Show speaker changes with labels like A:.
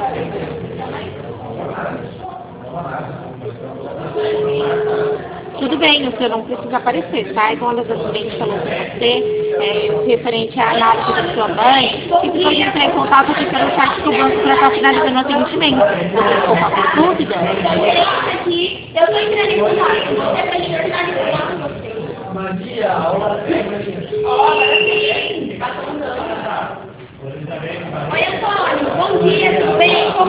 A: Tudo bem, o senhor não precisa aparecer, tá? Igual a atendente falou com você, referente à análise da sua mãe, e você pode entrar em contato aqui pelo site do banco para estar finalizando o atendimento. Você ficou com alguma dúvida?
B: Eu estou entrando em contato, você pode finalizar com você. Oi, Antônio, bom dia, tudo bem?